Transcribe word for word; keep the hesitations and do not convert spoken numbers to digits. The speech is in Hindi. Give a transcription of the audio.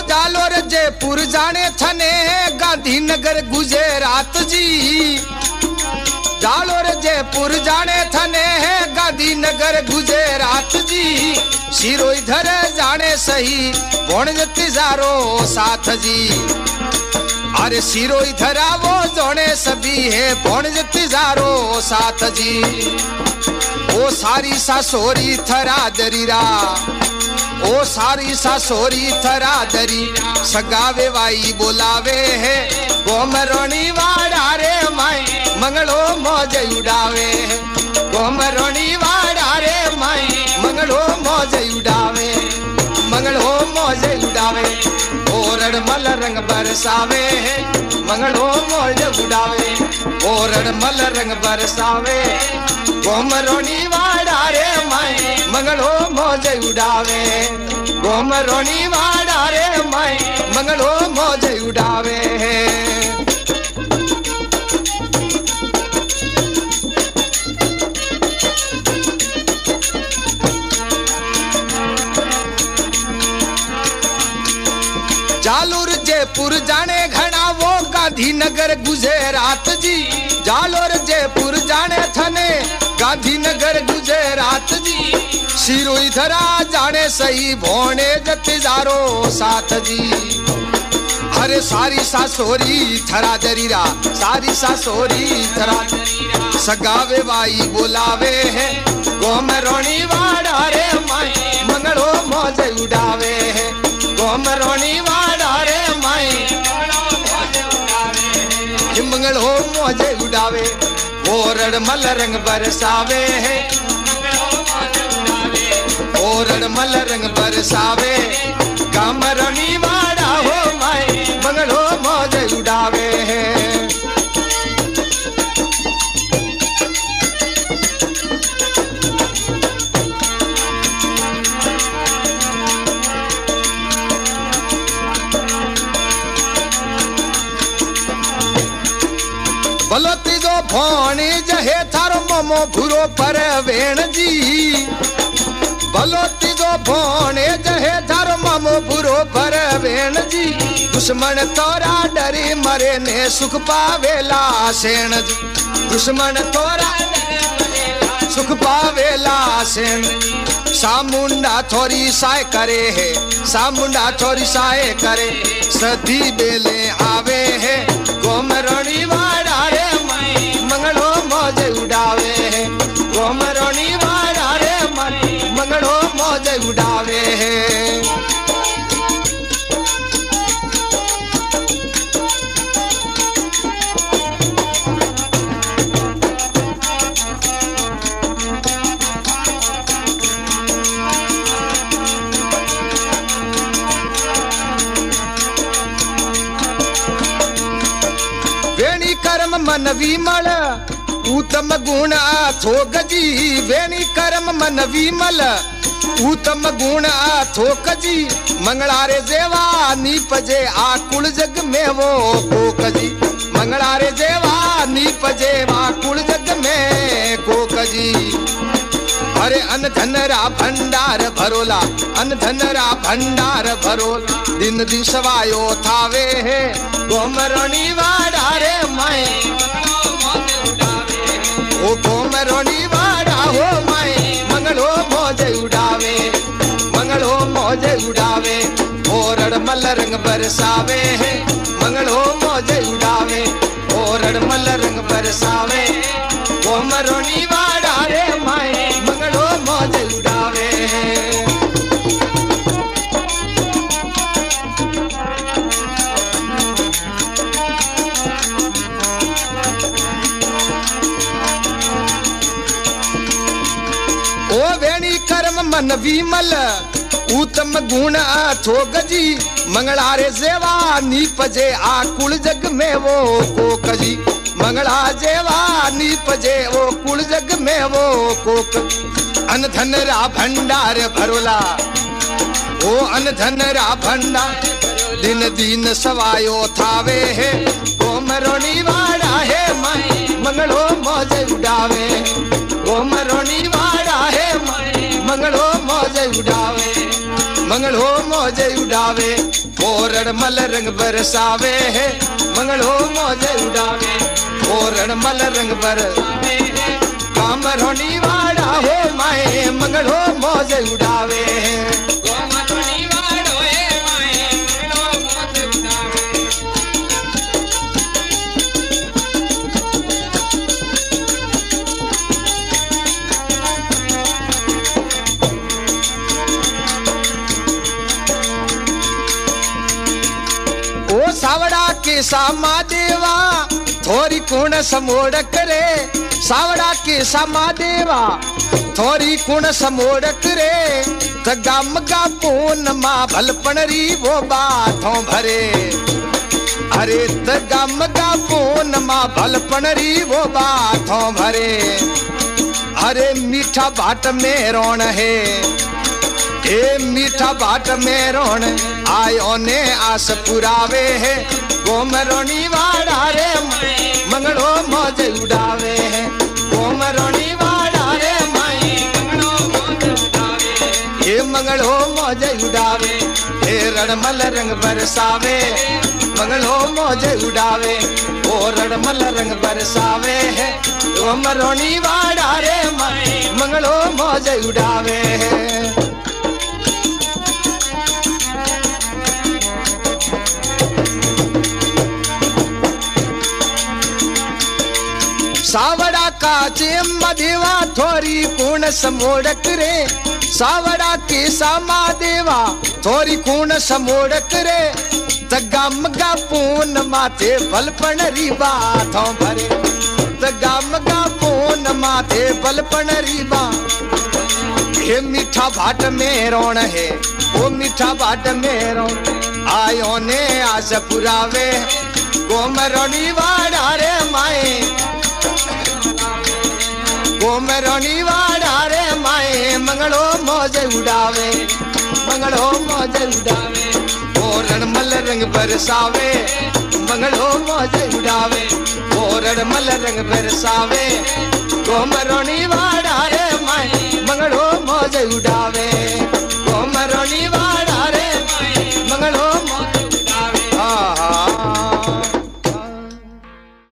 जालोर जयपुर जाने थने गांधीनगर गुजरात जी। जालोर जयपुर जाने थने गांधीनगर गुजरात जी। सिरो इधर जाने सही बोण तिजारो साथ जी। अरे सिरो इधर आवो जोने सभी है बोण तिजारो साथ जी। ओ सारी सासोरी थरा दरीरा, ओ सारी सासोरी थरा दरी सगावे वाई बोलावे है। गोमरोनी वाड़ा रे माई मंगलो मौज उड़ावे है। गोमरोनी वाड़ा रे माई मंगलो मौज उड़ावे, मंगलो मौज उड़ावे। ओरड़ मल रंग बरसावे है मंगलो मौज उड़ावे, ओरड़ मल रंग बरसावे। गोमरोनी वाड़ा रे माई मंगलो मौज उड़ावे, गोमरोनी वाड़ा रे माई मंगलो मौज उड़ावे। जालोर जयपुर जाने घना वो गांधीनगर गुजरात जी। जालोर जयपुर जाने थने गांधीनगर गुजरात जी। सिरो इधरा जाने सही भोने जतिजारो साथ जी। अरे सारी सासोरी थरा दरीरा, सारी सासोरी थरा दरीरा सगावे वाई बोलावे है। गोमरोनी वाड़ा रे माई मंगलो मौज उड़ावे है। गोमरोनी वाड़ा रे माई मंगलो मौज उड़ावे। ओरड़ मल रंग बरसावे है, ओरड़ मल रंग बरसावे। गामरोनी वाड़ा हो माई मंगलो मौज उड़ावे है। भलो तीजो भोणी जहे थारो मोमो भूरो पर वेण जी। भलो तीजो भोणे जहे थारो मोमो भूरो पर वेण जी। दुश्मन तोरा डरी मरे ने सुख पावेला सेण जी। दुश्मन तोरा सुख पावेला सेण। सामुंडा थोड़ी साय करे है, सामुंडा थोड़ी साय करे सदी बेले आवे है। गोमरोनी वाड़ा रे माई मंगलो मौज उड़ावे है। गोमरोनी वाड़ा रे माई मंगलो मौज उड़ावे है। कर्म मन विमल उत्तम गुण थोक जी। वेणी कर्म मन विमल उत्तम गुण थोक जी। मंगलारे जेवा नीपजे आकुल जग में वो कोक जी। मंगलारे जेवा नीपजे आकुल जग में कोक जी। अरे अन धनरा भंडार भरोला, अन धनरा भंडार भरोला दिन दिन सवायो थावे है। गोमरोनी वाड़ा रे माई ओ गोमरोनी वाड़ा हो माई मंगलो मौज उड़ावे, मंगलो मौज उड़ावे। ओरड़ मल रंग बरसावे है मंगलो मौज उड़ावे, ओरड़ मल रंग बरसावे। गोमरोनी वाड़ा रे माई मंगलो मौज उड़ावे। ओ वेणी कर्म मन विमल उत्तम गुण थोक जी। मंगलारे जेवा नीपजे आकुल जग में वो कोक जी। मंगला जेवा नीपजे वो कुल जग में वो कोक। अन धनरा भंडार भरोला ओ अन धनरा भंडार दिन दिन सवायो थावे है। गोमरोनी वाड़ा है माई मंगलो मौज उड़ावे, गोमरोनी वाड़ा है माई मंगलो मौज उड़ावे। मंगल हो मौज उड़ावे ओरण मल रंग बरसावे है मंगल हो मौज उड़ावे ओरण मल रंग बरसावे है काम रोनी वाड़ा हो माए मंगल हो मौज उड़ावे सावड़ा के सामा देवा थोड़ी कुण समोड़ करे सावड़ा के सामा देवा थोड़ी कुण समोड़ करे तगा मगा पून मा भलपणरी वो बातों भरे अरे तगा मगा पून मा भलपणरी वो बातों भरे अरे मीठा बाट में रोण है ए मीठा बाट में रोण आयो ने आस पुरावे है गोमरोनी वाड़ा रे मंगलो मौज उड़ावे है गोमरोनी वाड़ा रे माई मंगलो मौज उड़ावे ये मंगलो मौज उड़ावे हे रणमल रंग बरसावे मंगलो मौज उड़ावे ओ रणमल रंग बरसावे है गोमरोनी वाड़ा रे माई मंगलो मौज उड़ावे है सावड़ा का चेम देवा थोड़ी पूर्ण समोड़क रे सावड़ा के सामा देवा थोड़ी पूर्ण समोड़क रे तगा मगा पूर्ण माथे बलपण री बातों भरे तगा मगा पूर्ण माथे बलपण री बा ये मीठा भाट में रोण है वो मीठा भाट में रोण आयो ने आस पुरावे गोमरोनी वाड़ा रे माए गोमरोनी वाड़ा रे माए मंगलो मौज उड़ावे मंगलो मौज उड़ावे ओरण मल रंग बरसावे मंगलो मौज उड़ावे ओरण मल रंग बरसावे गोमरोनी